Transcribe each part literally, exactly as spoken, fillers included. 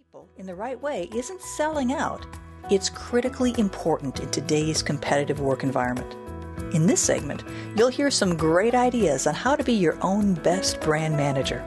people in the right way isn't selling out. It's critically important in today's competitive work environment. In this segment, you'll hear some great ideas on how to be your own best brand manager.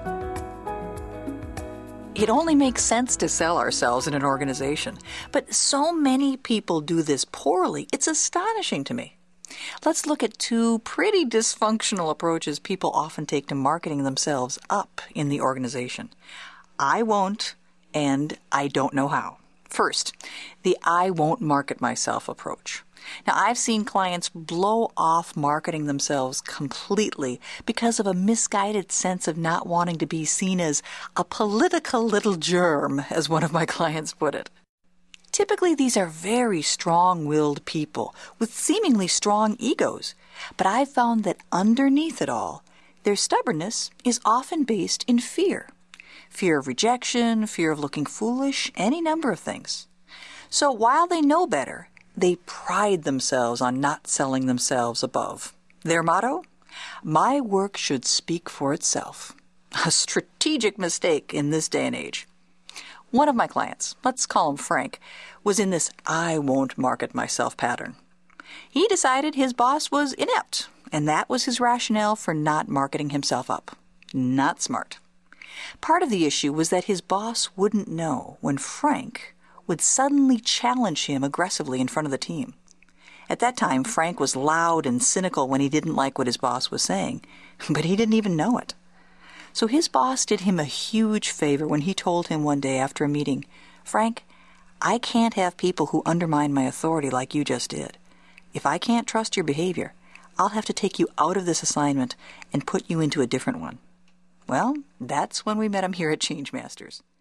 It only makes sense to sell ourselves in an organization, but so many people do this poorly, it's astonishing to me. Let's look at two pretty dysfunctional approaches people often take to marketing themselves up in the organization. I won't, and I don't know how. First, the I won't market myself approach. Now, I've seen clients blow off marketing themselves completely because of a misguided sense of not wanting to be seen as a political little germ, as one of my clients put it. Typically, these are very strong-willed people with seemingly strong egos, but I've found that underneath it all, their stubbornness is often based in fear. Fear of rejection, fear of looking foolish, any number of things. So while they know better, they pride themselves on not selling themselves above. Their motto? My work should speak for itself. A strategic mistake in this day and age. One of my clients, let's call him Frank, was in this I won't market myself pattern. He decided his boss was inept, and that was his rationale for not marketing himself up. Not smart. Part of the issue was that his boss wouldn't know when Frank would suddenly challenge him aggressively in front of the team. At that time, Frank was loud and cynical when he didn't like what his boss was saying, but he didn't even know it. So his boss did him a huge favor when he told him one day after a meeting, Frank, I can't have people who undermine my authority like you just did. If I can't trust your behavior, I'll have to take you out of this assignment and put you into a different one. Well, that's when we met him here at Change Masters.